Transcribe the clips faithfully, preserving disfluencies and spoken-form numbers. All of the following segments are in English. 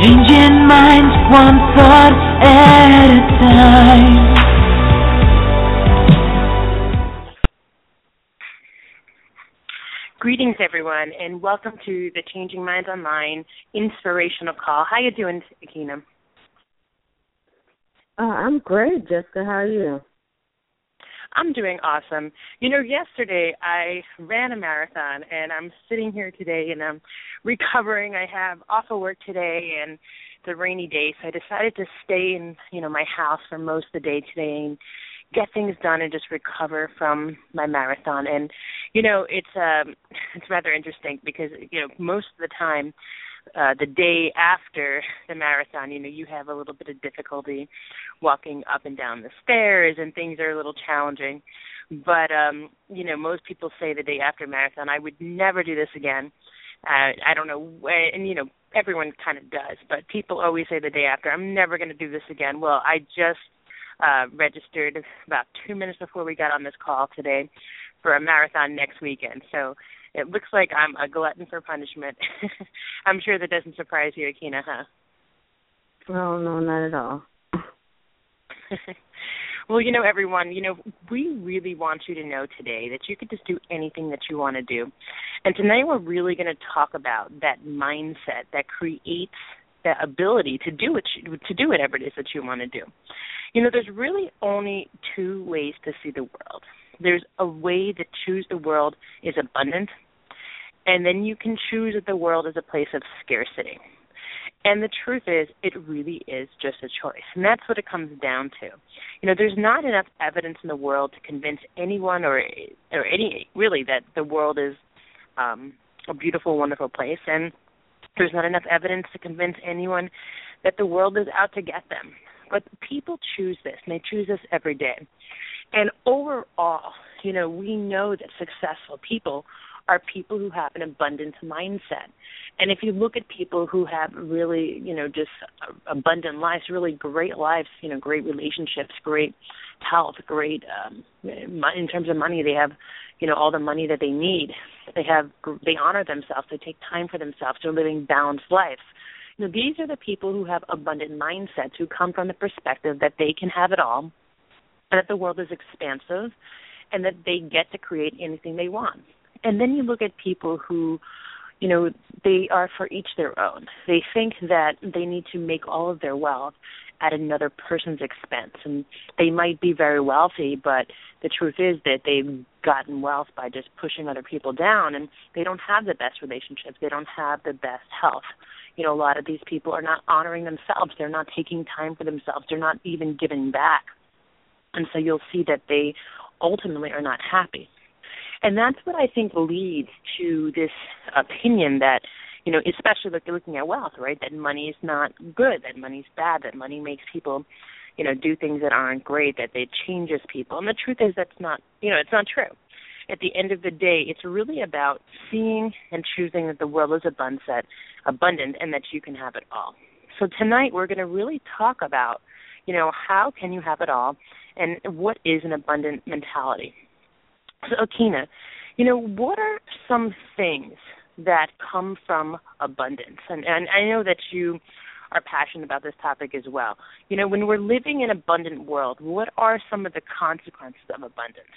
Changing minds one thought at a time. Greetings, everyone, and welcome to the Changing Minds Online Inspirational Call. How you doing, Akina? Uh, I'm great, Jessica. How are you? I'm doing awesome. You know, yesterday I ran a marathon, and I'm sitting here today, and I'm recovering. I have off of work today, and it's a rainy day, so I decided to stay in, you know, my house for most of the day today and get things done and just recover from my marathon. And, you know, it's um, it's rather interesting because, you know, most of the time, Uh, the day after the marathon, you know, you have a little bit of difficulty walking up and down the stairs and things are a little challenging. But, um, you know, most people say the day after marathon, I would never do this again. Uh, I don't know, and, you know, everyone kind of does, but people always say the day after, I'm never going to do this again. Well, I just uh, registered about two minutes before we got on this call today for a marathon next weekend. So it looks like I'm a glutton for punishment. I'm sure that doesn't surprise you, Akina, huh? Oh, no, not at all. Well, you know, everyone, you know, we really want you to know today that you could just do anything that you want to do. And tonight we're really going to talk about that mindset that creates that ability to do what you, to do whatever it is that you want to do. You know, there's really only two ways to see the world. There's a way to choose the world is abundant, and then you can choose that the world is a place of scarcity. And the truth is, it really is just a choice, and that's what it comes down to. You know, there's not enough evidence in the world to convince anyone or or any really that the world is um, a beautiful, wonderful place, and there's not enough evidence to convince anyone that the world is out to get them. But people choose this, and they choose this every day. And overall, you know, we know that successful people are people who have an abundant mindset. And if you look at people who have really, you know, just abundant lives, really great lives, you know, great relationships, great health, great, um, in terms of money, they have, you know, all the money that they need. They have, they honor themselves. They take time for themselves. They're living balanced lives. You know, these are the people who have abundant mindsets, who come from the perspective that they can have it all, and that the world is expansive, and that they get to create anything they want. And then you look at people who, you know, they are for each their own. They think that they need to make all of their wealth at another person's expense. And they might be very wealthy, but the truth is that they've gotten wealth by just pushing other people down, and they don't have the best relationships. They don't have the best health. You know, a lot of these people are not honoring themselves. They're not taking time for themselves. They're not even giving back. And so you'll see that they ultimately are not happy. And that's what I think leads to this opinion that, you know, especially look, looking at wealth, right, that money is not good, that money's bad, that money makes people, you know, do things that aren't great, that it changes people. And the truth is that's not, you know, it's not true. At the end of the day, it's really about seeing and choosing that the world is abundant, abundant and that you can have it all. So tonight we're going to really talk about, you know, how can you have it all, and what is an abundant mentality? So, Akina, you know, what are some things that come from abundance? And, and I know that you are passionate about this topic as well. You know, when we're living in an abundant world, what are some of the consequences of abundance?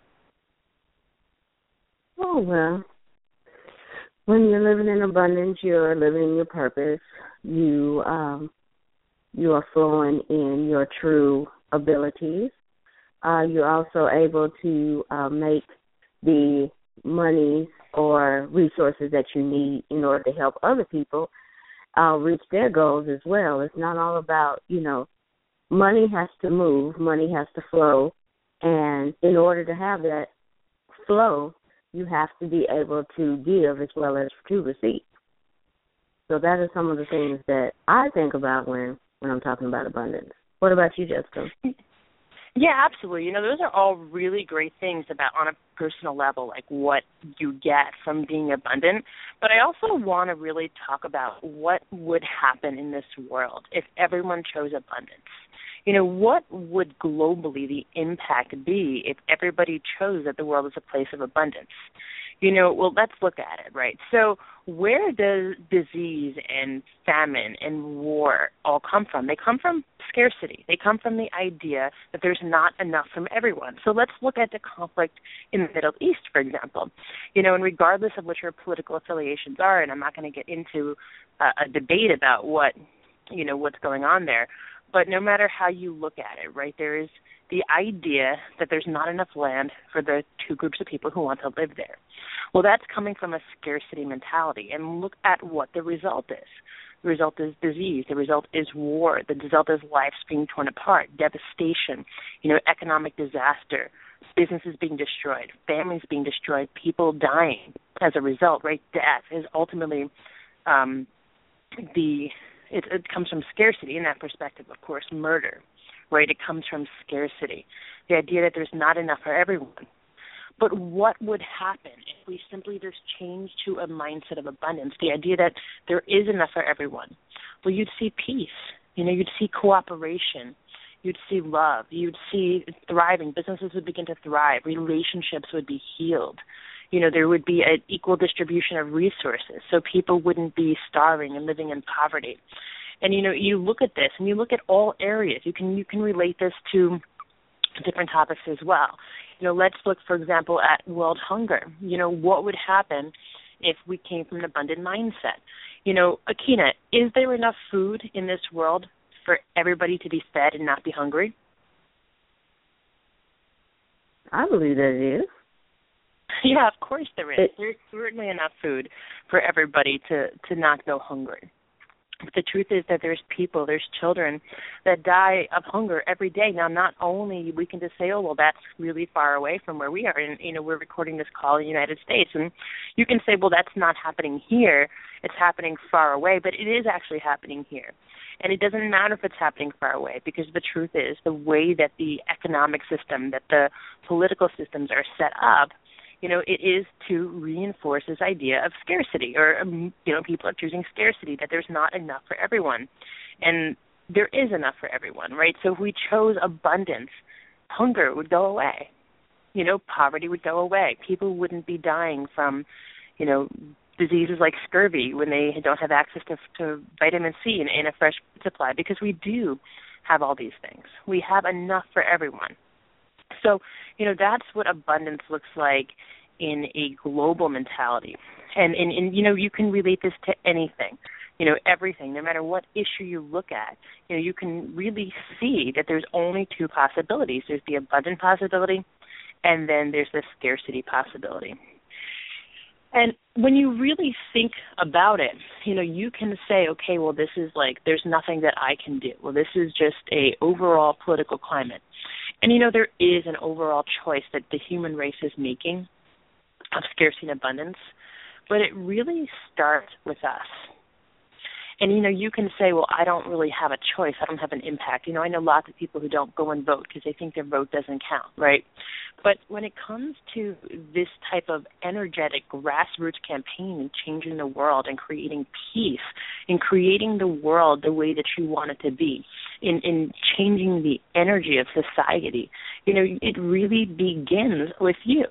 Oh, well, when you're living in abundance, you're living in your purpose. You, um, you are flowing in your true abilities. Uh, you're also able to uh, make the money or resources that you need in order to help other people uh, reach their goals as well. It's not all about, you know, money has to move, money has to flow, and in order to have that flow, you have to be able to give as well as to receive. So that is some of the things that I think about when, when I'm talking about abundance. What about you, Jessica? Yeah, absolutely. You know, those are all really great things about on a personal level, like what you get from being abundant. But I also want to really talk about what would happen in this world if everyone chose abundance. You know, what would globally the impact be if everybody chose that the world is a place of abundance? You know, well, let's look at it, right? So where does disease and famine and war all come from? They come from scarcity. They come from the idea that there's not enough from everyone. So let's look at the conflict in the Middle East, for example. You know, and regardless of what your political affiliations are, and I'm not going to get into a, a debate about what, you know, what's going on there, but no matter how you look at it, right, there is the idea that there's not enough land for the two groups of people who want to live there. Well, that's coming from a scarcity mentality. And look at what the result is. The result is disease. The result is war. The result is lives being torn apart, devastation, you know, economic disaster, businesses being destroyed, families being destroyed, people dying as a result, right? Death is ultimately um, the, it, it comes from scarcity in that perspective, of course, murder. Right, it comes from scarcity, the idea that there's not enough for everyone. But what would happen if we simply just change to a mindset of abundance, the idea that there is enough for everyone? Well, you'd see peace. You know, you'd see cooperation. You'd see love. You'd see thriving. Businesses would begin to thrive. Relationships would be healed. You know, there would be an equal distribution of resources, so people wouldn't be starving and living in poverty. And, you know, you look at this and you look at all areas. You can you can relate this to different topics as well. You know, let's look, for example, at world hunger. You know, what would happen if we came from an abundant mindset? You know, Akina, is there enough food in this world for everybody to be fed and not be hungry? I believe that it is. Yeah, of course there is. It, There's certainly enough food for everybody to, to not go hungry. But the truth is that there's people, there's children that die of hunger every day. Now, not only we can just say, oh, well, that's really far away from where we are. And, you know, we're recording this call in the United States. And you can say, well, that's not happening here. It's happening far away. But it is actually happening here. And it doesn't matter if it's happening far away, because the truth is the way that the economic system, that the political systems are set up, you know, it is to reinforce this idea of scarcity, or, um, you know, people are choosing scarcity, that there's not enough for everyone. And there is enough for everyone, right? So if we chose abundance, hunger would go away. You know, poverty would go away. People wouldn't be dying from, you know, diseases like scurvy when they don't have access to, to vitamin C in, in a fresh supply, because we do have all these things. We have enough for everyone. So, you know, that's what abundance looks like in a global mentality. And, and, and, you know, you can relate this to anything, you know, everything, no matter what issue you look at. You know, you can really see that there's only two possibilities. There's the abundant possibility, and then there's the scarcity possibility. And when you really think about it, you know, you can say, okay, well, this is like, there's nothing that I can do. Well, this is just a overall political climate. And, you know, there is an overall choice that the human race is making of scarcity and abundance, but it really starts with us. And, you know, you can say, well, I don't really have a choice. I don't have an impact. You know, I know lots of people who don't go and vote because they think their vote doesn't count, right? But when it comes to this type of energetic grassroots campaign and changing the world and creating peace and creating the world the way that you want it to be, in, in changing the energy of society, you know, it really begins with you.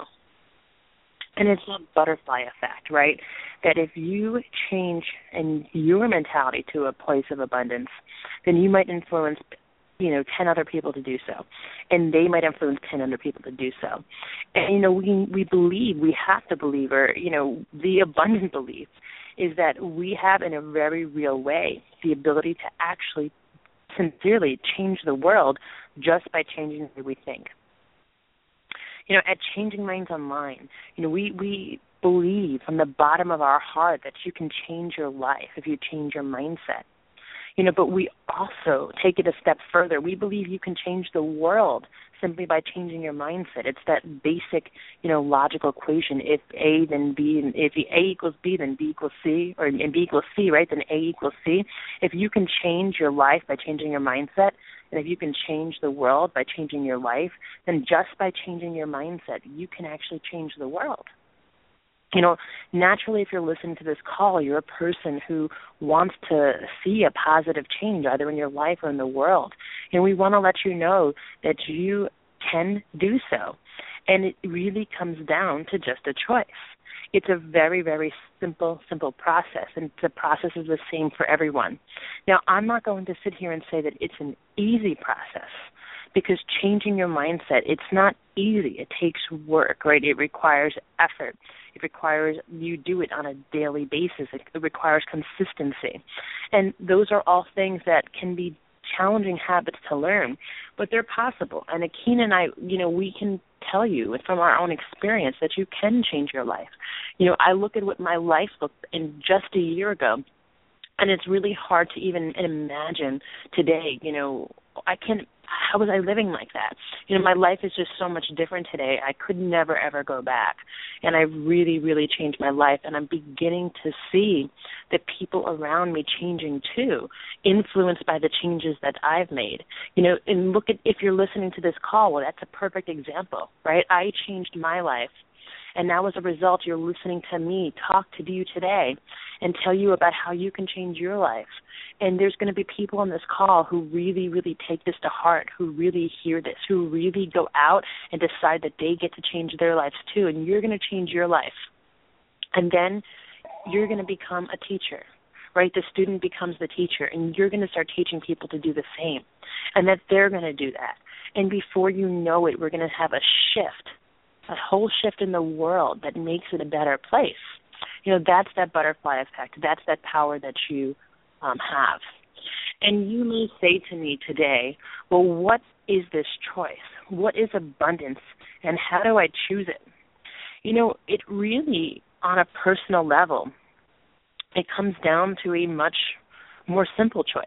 And it's a butterfly effect, right? That if you change in your mentality to a place of abundance, then you might influence, you know, ten other people to do so. And they might influence ten other people to do so. And, you know, we we believe, we have to believe, or, you know, the abundant belief is that we have in a very real way the ability to actually sincerely change the world just by changing the way we think. You know, at Changing Minds Online, you know, we, we believe from the bottom of our heart that you can change your life if you change your mindset. You know, but we also take it a step further. We believe you can change the world simply by changing your mindset. It's that basic, you know, logical equation. If A, then B, and if A equals B, then B equals C, or and B equals C, right, then A equals C. If you can change your life by changing your mindset, and if you can change the world by changing your life, then just by changing your mindset, you can actually change the world. You know, naturally, if you're listening to this call, you're a person who wants to see a positive change either in your life or in the world. And we want to let you know that you can do so. And it really comes down to just a choice. It's a very, very simple, simple process, and the process is the same for everyone. Now, I'm not going to sit here and say that it's an easy process, because changing your mindset, it's not easy. It takes work, right? It requires effort. It requires you do it on a daily basis. It, it requires consistency. And those are all things that can be challenging habits to learn, but they're possible. And Akeen and I, you know, we can tell you from our own experience that you can change your life. You know, I look at what my life looked in just a year ago, and it's really hard to even imagine today, you know, I can't, how was I living like that? You know, my life is just so much different today. I could never, ever go back. And I've really, really changed my life, and I'm beginning to see the people around me changing too, influenced by the changes that I've made. You know, and look at, if you're listening to this call, well, that's a perfect example, right? I changed my life. And now as a result, you're listening to me talk to you today and tell you about how you can change your life. And there's going to be people on this call who really, really take this to heart, who really hear this, who really go out and decide that they get to change their lives too. And you're going to change your life. And then you're going to become a teacher, right? The student becomes the teacher, and you're going to start teaching people to do the same, and that they're going to do that. And before you know it, we're going to have a shift, a whole shift in the world that makes it a better place. You know, that's that butterfly effect. That's that power that you um, have. And you may say to me today, well, what is this choice? What is abundance, and how do I choose it? You know, it really, on a personal level, it comes down to a much more simple choice.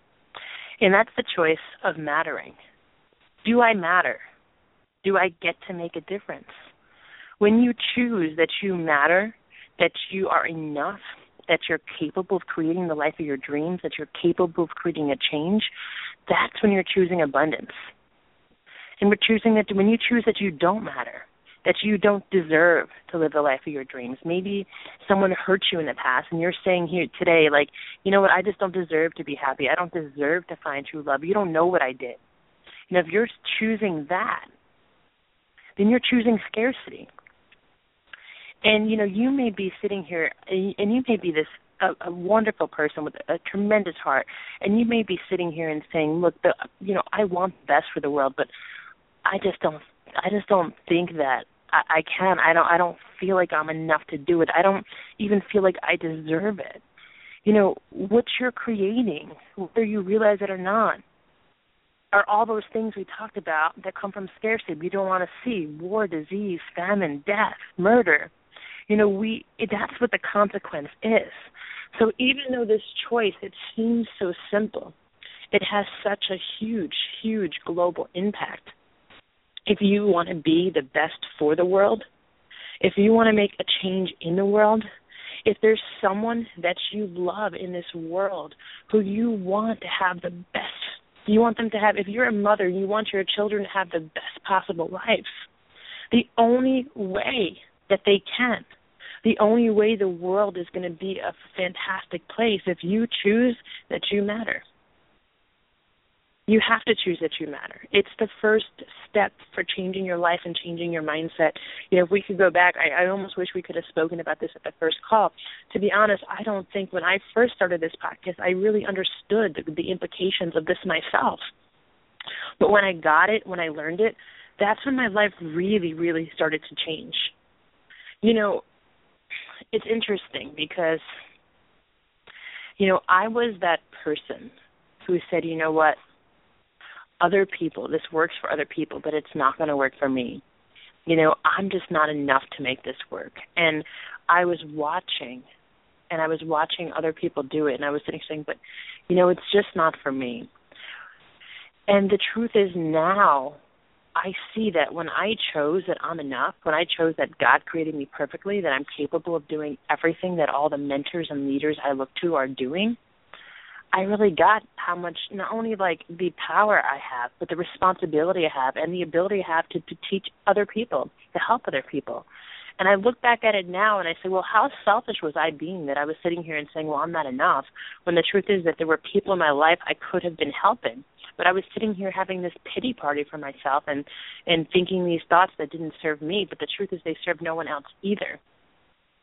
And that's the choice of mattering. Do I matter? Do I get to make a difference? When you choose that you matter, that you are enough, that you're capable of creating the life of your dreams, that you're capable of creating a change, that's when you're choosing abundance. And we're choosing that when you choose that you don't matter, that you don't deserve to live the life of your dreams. Maybe someone hurt you in the past, and you're saying here today, like, you know what, I just don't deserve to be happy. I don't deserve to find true love. You don't know what I did. You know, if you're choosing that, then you're choosing scarcity. And, you know, you may be sitting here, and you may be this a, a wonderful person with a tremendous heart, and you may be sitting here and saying, look, the, you know, I want the best for the world, but I just don't, I just don't think that I, I can. I don't, I don't feel like I'm enough to do it. I don't even feel like I deserve it. You know, what you're creating, whether you realize it or not, are all those things we talked about that come from scarcity. We don't want to see war, disease, famine, death, murder. You know, we that's what the consequence is. So even though this choice, it seems so simple, it has such a huge, huge global impact. If you want to be the best for the world, if you want to make a change in the world, if there's someone that you love in this world who you want to have the best, you want them to have, if you're a mother, you want your children to have the best possible life, the only way that they can, the only way the world is going to be a fantastic place if you choose that you matter. You have to choose that you matter. It's the first step for changing your life and changing your mindset. You know, if we could go back, I, I almost wish we could have spoken about this at the first call. To be honest, I don't think when I first started this podcast, I really understood the, the implications of this myself. But when I got it, when I learned it, that's when my life really, really started to change. You know, it's interesting because, you know, I was that person who said, you know what, other people, this works for other people, but it's not going to work for me. You know, I'm just not enough to make this work. And I was watching, and I was watching other people do it, and I was sitting saying, but, you know, it's just not for me. And the truth is now I see that when I chose that I'm enough, when I chose that God created me perfectly, that I'm capable of doing everything that all the mentors and leaders I look to are doing, I really got how much, not only like the power I have, but the responsibility I have and the ability I have to, to teach other people, to help other people. And I look back at it now and I say, well, how selfish was I being that I was sitting here and saying, well, I'm not enough, when the truth is that there were people in my life I could have been helping. But I was sitting here having this pity party for myself and, and thinking these thoughts that didn't serve me, but the truth is they served no one else either.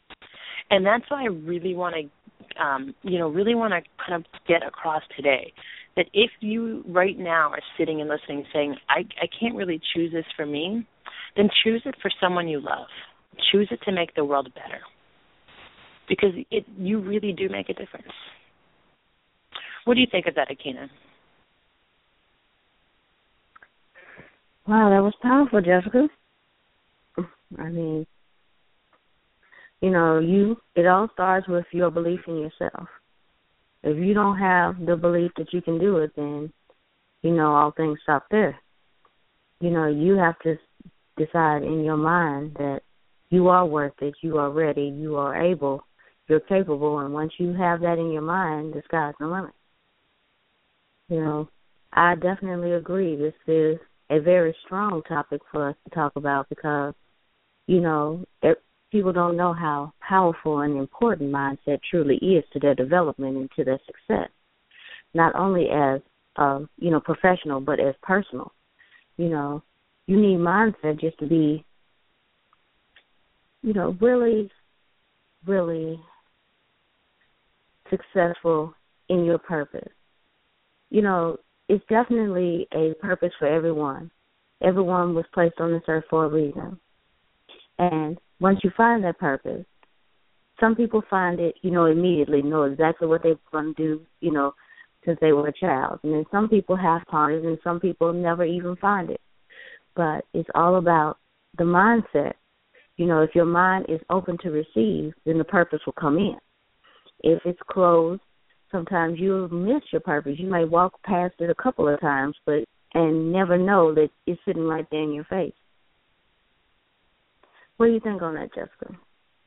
And that's what I really want to, um, you know, really want to kind of get across today, that if you right now are sitting and listening saying, I, I can't really choose this for me, then choose it for someone you love. Choose it to make the world better, because it you really do make a difference. What do you think of that, Akina? Wow, that was powerful, Jessica. I mean, you know, you it all starts with your belief in yourself. If you don't have the belief that you can do it, then, you know, all things stop there. You know, you have to decide in your mind that you are worth it, you are ready, you are able, you're capable, and once you have that in your mind, the sky's the limit. You know, I definitely agree. This is a very strong topic for us to talk about because, you know, it, people don't know how powerful and important mindset truly is to their development and to their success, not only as, uh, you know, professional, but as personal. You know, you need mindset just to be, you know, really, really successful in your purpose. You know, it's definitely a purpose for everyone. Everyone was placed on this earth for a reason. And once you find that purpose, some people find it, you know, immediately, know exactly what they're going to do, you know, since they were a child. And then some people half-taught it, and some people never even find it. But it's all about the mindset. You know, if your mind is open to receive, then the purpose will come in. If it's closed, sometimes you'll miss your purpose. You may walk past it a couple of times, but and never know that it's sitting right there in your face. What do you think on that, Jessica?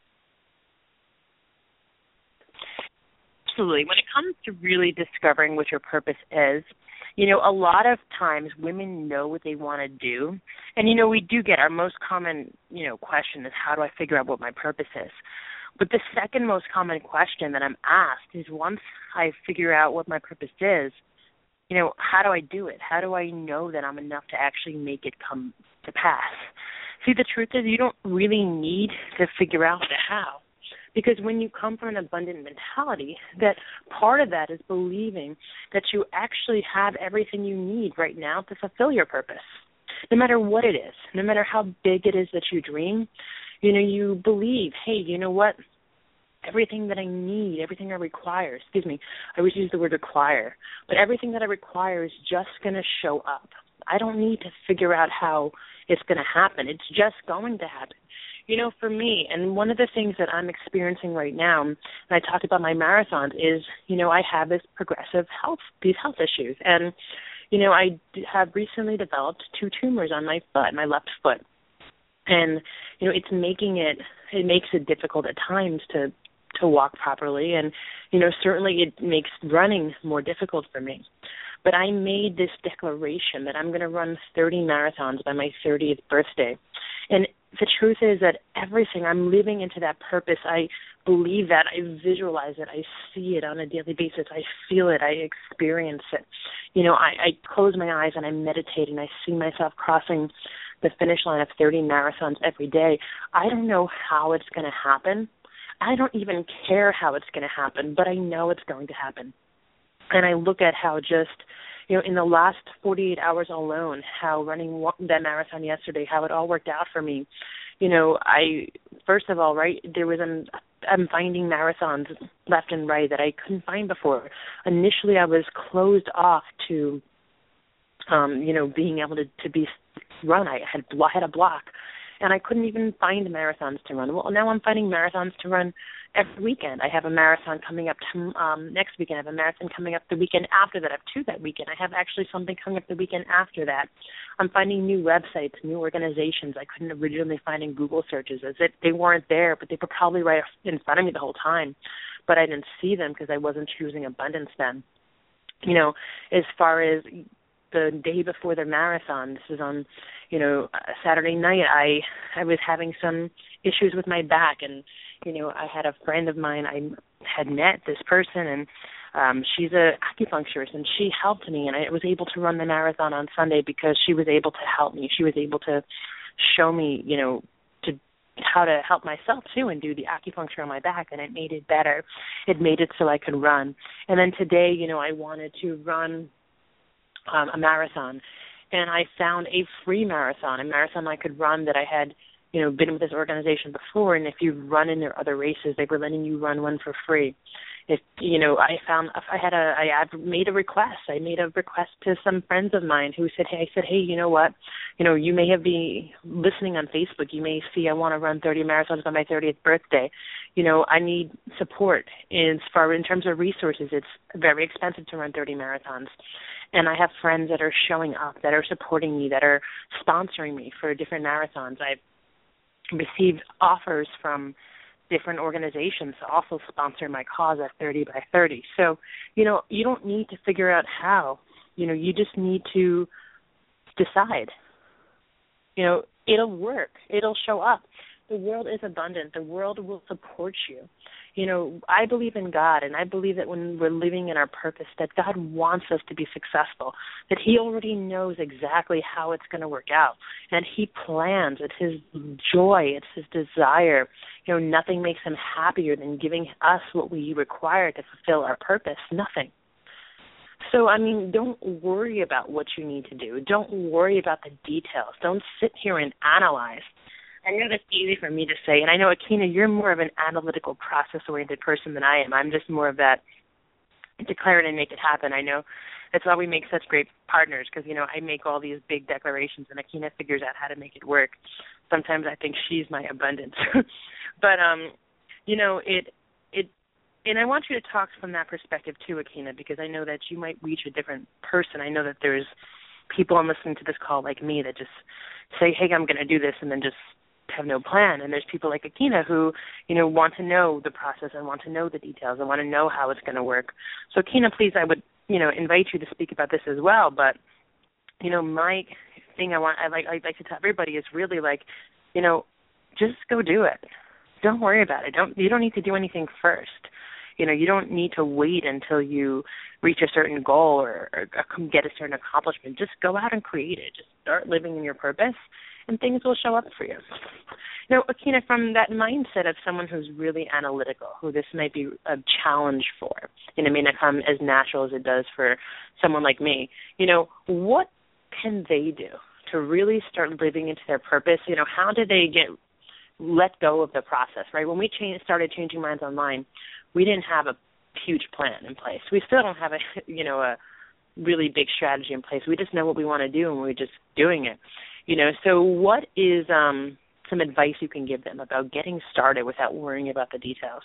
Absolutely. When it comes to really discovering what your purpose is, you know, a lot of times women know what they want to do. And, you know, we do get our most common, you know, question is, how do I figure out what my purpose is? But the second most common question that I'm asked is, once I figure out what my purpose is, you know, how do I do it? How do I know that I'm enough to actually make it come to pass? See, the truth is you don't really need to figure out the how, because when you come from an abundant mentality, that part of that is believing that you actually have everything you need right now to fulfill your purpose, no matter what it is, no matter how big it is that you dream. You know, you believe, hey, you know what? Everything that I need, everything I require, excuse me, I always use the word require, but everything that I require is just going to show up. I don't need to figure out how it's going to happen. It's just going to happen. You know, for me, and one of the things that I'm experiencing right now, and I talked about my marathons, is, you know, I have this progressive health, these health issues. And, you know, I have recently developed two tumors on my foot, my left foot. And, you know, it's making it, it makes it difficult at times to, to walk properly. And, you know, certainly it makes running more difficult for me. But I made this declaration that I'm going to run thirty marathons by my thirtieth birthday. And the truth is that everything, I'm living into that purpose. I believe that. I visualize it. I see it on a daily basis. I feel it. I experience it. You know, I, I close my eyes and I meditate and I see myself crossing the finish line of thirty marathons every day. I don't know how it's going to happen. I don't even care how it's going to happen, but I know it's going to happen. And I look at how just, you know, in the last forty-eight hours alone, how running that marathon yesterday, how it all worked out for me. You know, I, first of all, right, there was an, I'm finding marathons left and right that I couldn't find before. Initially, I was closed off to, um, you know, being able to, to be run. I had, had a block, and I couldn't even find marathons to run. Well, now I'm finding marathons to run every weekend. I have a marathon coming up to, um, next weekend. I have a marathon coming up the weekend after that. I have two that weekend. I have actually something coming up the weekend after that. I'm finding new websites, new organizations I couldn't originally find in Google searches, as if they weren't there, but they were probably right in front of me the whole time. But I didn't see them because I wasn't choosing abundance then. You know, as far as the day before the marathon, this was on, you know, Saturday night, I I was having some issues with my back, and, you know, I had a friend of mine, I had met this person, and um, she's a acupuncturist, and she helped me, and I was able to run the marathon on Sunday because she was able to help me. She was able to show me, you know, to how to help myself too and do the acupuncture on my back, and it made it better. It made it so I could run. And then today, you know, I wanted to run um, a marathon, and I found a free marathon, a marathon I could run that I had, you know, been with this organization before, and if you run in their other races, they were letting you run one for free. If, you know, I found, I had a, I had made a request. I made a request to some friends of mine who said, hey, I said, hey, you know what, you know, you may have been listening on Facebook. You may see I want to run thirty marathons on my thirtieth birthday. You know, I need support in, far, in terms of resources. It's very expensive to run thirty marathons. And I have friends that are showing up, that are supporting me, that are sponsoring me for different marathons. I've received offers from different organizations to also sponsor my cause at thirty by thirty. So, you know, you don't need to figure out how. You know, you just need to decide. You know, it'll work. It'll show up. The world is abundant. The world will support you. You know, I believe in God, and I believe that when we're living in our purpose, that God wants us to be successful, that he already knows exactly how it's going to work out, and he plans. It's his joy. It's his desire. You know, nothing makes him happier than giving us what we require to fulfill our purpose. Nothing. So, I mean, don't worry about what you need to do. Don't worry about the details. Don't sit here and analyze. I know that's easy for me to say, and I know, Akina, you're more of an analytical, process-oriented person than I am. I'm just more of that declare it and make it happen. I know that's why we make such great partners, because, you know, I make all these big declarations, and Akina figures out how to make it work. Sometimes I think she's my abundance. But, um, you know, it, it, and I want you to talk from that perspective too, Akina, because I know that you might reach a different person. I know that there's people on listening to this call like me that just say, hey, I'm going to do this, and then just have no plan. And there's people like Akina who, you know, want to know the process and want to know the details and want to know how it's going to work. So Akina, please, I would, you know, invite you to speak about this as well. But, you know, my thing I want, I like, I'd like to tell everybody is really like, you know, just go do it. Don't worry about it. Don't, you don't need to do anything first. You know, you don't need to wait until you reach a certain goal or, or get a certain accomplishment. Just go out and create it. Just start living in your purpose, and things will show up for you. Now, Akina, from that mindset of someone who's really analytical, who this might be a challenge for, and it may not come as natural as it does for someone like me, you know, what can they do to really start living into their purpose? You know, how do they get let go of the process, right? When we change, started Changing Minds Online, we didn't have a huge plan in place. We still don't have a, you know, a really big strategy in place. We just know what we want to do, and we're just doing it. You know, so what is um, some advice you can give them about getting started without worrying about the details?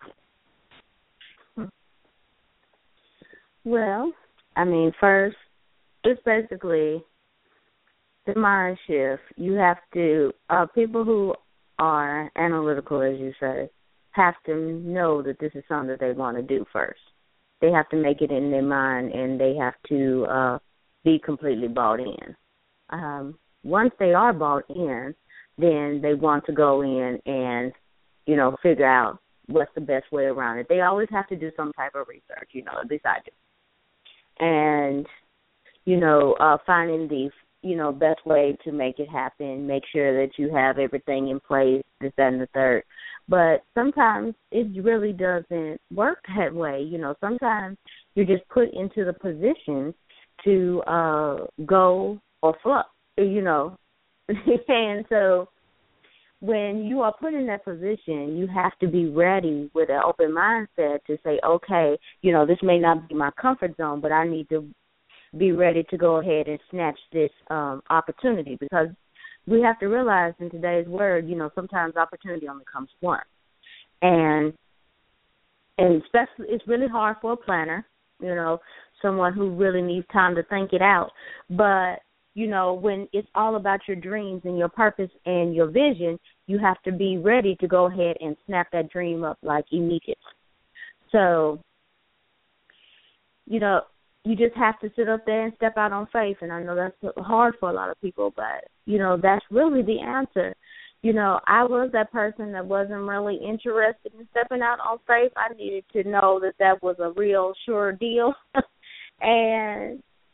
Well, I mean, first, it's basically the mind shift. You have to, uh, people who are analytical, as you say, have to know that this is something that they want to do first. They have to make it in their mind, and they have to uh, be completely bought in. Um, once they are bought in, then they want to go in and, you know, figure out what's the best way around it. They always have to do some type of research, you know, at least I do. And, you know, uh, finding the, you know, best way to make it happen, make sure that you have everything in place, this, that, and the third. But sometimes it really doesn't work that way. You know, sometimes you're just put into the position to uh, go or flop, you know. And so when you are put in that position, you have to be ready with an open mindset to say, okay, you know, this may not be my comfort zone, but I need to be ready to go ahead and snatch this um, opportunity, because we have to realize in today's world, you know, sometimes opportunity only comes once. And and especially it's really hard for a planner, you know, someone who really needs time to think it out. But, you know, when it's all about your dreams and your purpose and your vision, you have to be ready to go ahead and snap that dream up like immediately. So, you know, you just have to sit up there and step out on faith. And I know that's hard for a lot of people, but, you know, that's really the answer. You know, I was that person that wasn't really interested in stepping out on faith. I needed to know that that was a real sure deal. And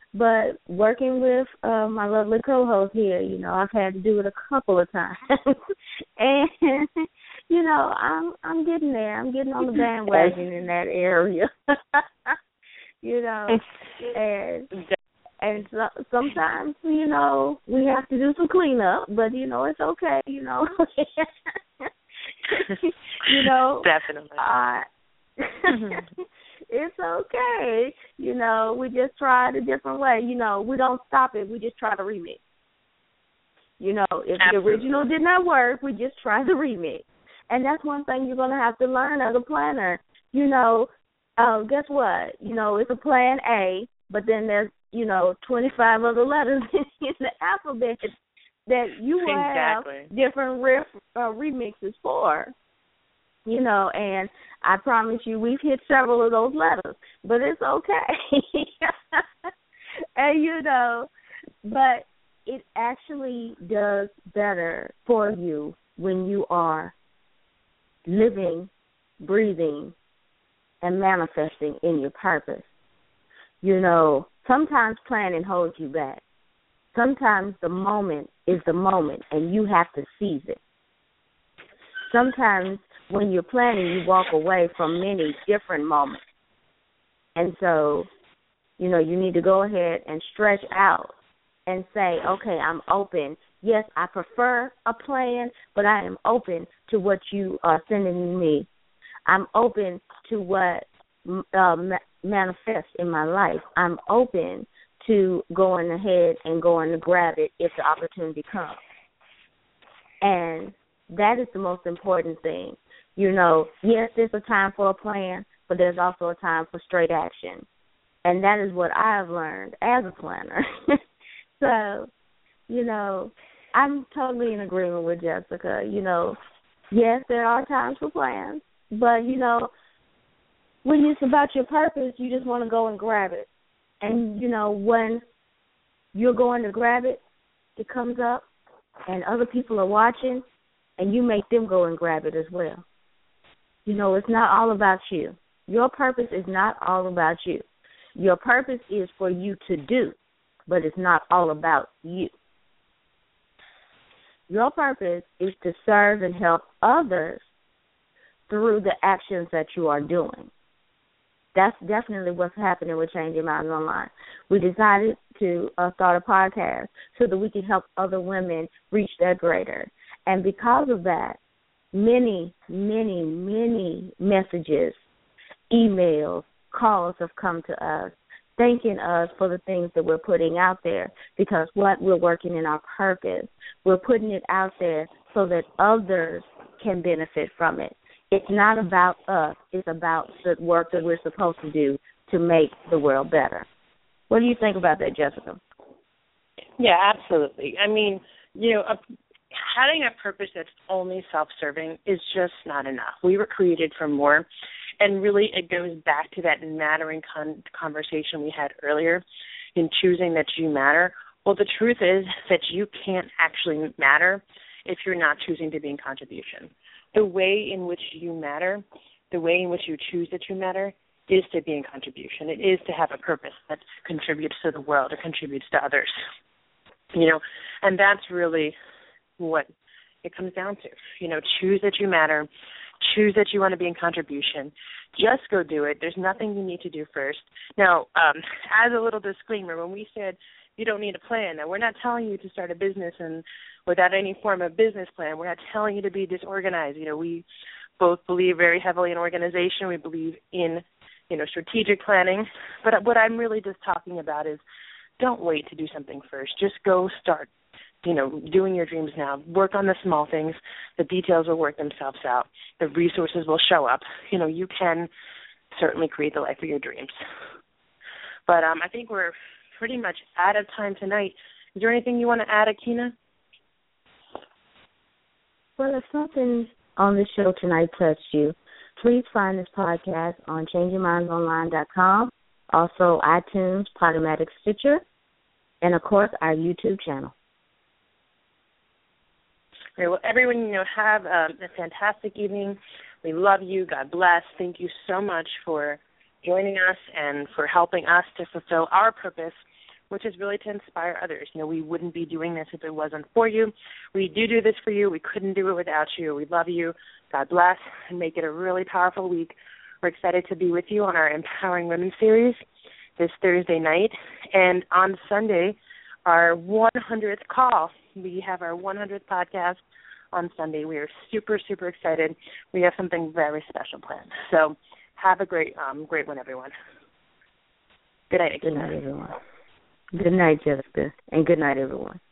But working with uh, my lovely co-host here, you know, I've had to do it a couple of times, and you know, I'm I'm getting there. I'm getting on the bandwagon in that area, you know, and and so, sometimes, you know, we have to do some cleanup, but you know, it's okay, you know, you know, definitely. Uh, it's okay. You know, we just try it a different way. You know, we don't stop it. We just try the remix. You know, if Absolutely. the original did not work, we just try the remix. And that's one thing you're going to have to learn as a planner. You know, uh, guess what? You know, it's a plan A, but then there's, you know, twenty-five other letters in the alphabet that you will exactly. have different riff, uh, remixes for. You know, and I promise you we've hit several of those letters, but it's okay. And, you know, but it actually does better for you when you are living, breathing, and manifesting in your purpose. You know, sometimes planning holds you back. Sometimes the moment is the moment, and you have to seize it. Sometimes when you're planning, you walk away from many different moments. And so, you know, you need to go ahead and stretch out and say, okay, I'm open. Yes, I prefer a plan, but I am open to what you are sending me. I'm open to what uh, ma- manifests in my life. I'm open to going ahead and going to grab it if the opportunity comes. And that is the most important thing. You know, yes, there's a time for a plan, but there's also a time for straight action. And that is what I've learned as a planner. So, you know, I'm totally in agreement with Jessica. You know, yes, there are times for plans, but, you know, when it's about your purpose, you just want to go and grab it. And, you know, when you're going to grab it, it comes up and other people are watching, and you make them go and grab it as well. You know, it's not all about you. Your purpose is not all about you. Your purpose is for you to do, but it's not all about you. Your purpose is to serve and help others through the actions that you are doing. That's definitely what's happening with Changing Minds Online. We decided to uh, start a podcast so that we can help other women reach their greater. And because of that, many, many, many messages, emails, calls have come to us thanking us for the things that we're putting out there, because what we're working in our purpose. We're putting it out there so that others can benefit from it. It's not about us. It's about the work that we're supposed to do to make the world better. What do you think about that, Jessica? Yeah, absolutely. I mean, you know, a, having a purpose that's only self-serving is just not enough. We were created for more. And really, it goes back to that mattering con- conversation we had earlier in choosing that you matter. Well, the truth is that you can't actually matter if you're not choosing to be in contribution. The way in which you matter, the way in which you choose that you matter, is to be in contribution. It is to have a purpose that contributes to the world or contributes to others. You know, and that's really what it comes down to. You know, choose that you matter. Choose that you want to be in contribution. Just go do it. There's nothing you need to do first. Now, um, as a little disclaimer, when we said you don't need a plan, now we're not telling you to start a business and without any form of business plan. We're not telling you to be disorganized. You know, we both believe very heavily in organization. We believe in, you know, strategic planning. But what I'm really just talking about is don't wait to do something first. Just go start. You know, doing your dreams now. Work on the small things. The details will work themselves out. The resources will show up. You know, you can certainly create the life of your dreams. But um, I think we're pretty much out of time tonight. Is there anything you want to add, Akina? Well, if something on this show tonight touched you, please find this podcast on changing minds online dot com, also iTunes, Podomatic, Stitcher, and, of course, our YouTube channel. Well, everyone, you know, have um, a fantastic evening. We love you. God bless. Thank you so much for joining us and for helping us to fulfill our purpose, which is really to inspire others. You know, we wouldn't be doing this if it wasn't for you. We do do this for you. We couldn't do it without you. We love you. God bless, and make it a really powerful week. We're excited to be with you on our Empowering Women series this Thursday night. And on Sunday, our one hundredth call. We have our one hundredth podcast on Sunday. We are super, super excited. We have something very special planned. So have a great, um, great one, everyone. Good night, Good night, everyone. Good night, Jessica, and good night, everyone.